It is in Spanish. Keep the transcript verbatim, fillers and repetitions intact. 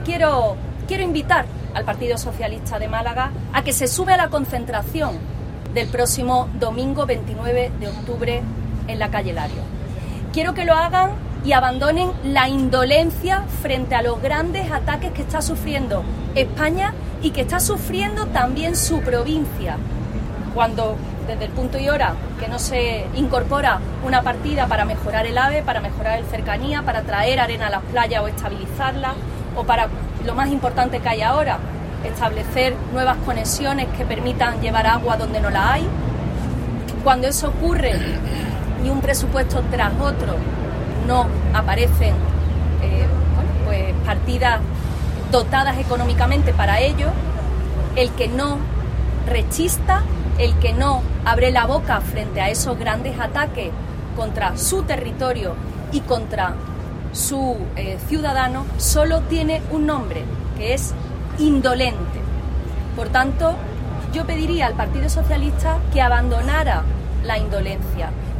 Quiero, quiero invitar al Partido Socialista de Málaga a que se sume a la concentración del próximo domingo veintinueve de octubre en la calle Lario. Quiero que lo hagan y abandonen la indolencia frente a los grandes ataques que está sufriendo España y que está sufriendo también su provincia, cuando desde el punto y hora que no se incorpora una partida para mejorar el AVE, para mejorar el cercanía, para traer arena a las playas o estabilizarlas, o para lo más importante que hay ahora, establecer nuevas conexiones que permitan llevar agua donde no la hay. Cuando eso ocurre y un presupuesto tras otro no aparecen eh, bueno, pues partidas dotadas económicamente para ello, el que no rechista, el que no abre la boca frente a esos grandes ataques contra su territorio y contra su eh, ciudadano, solo tiene un nombre, que es indolente. Por tanto, yo pediría al Partido Socialista que abandonara la indolencia.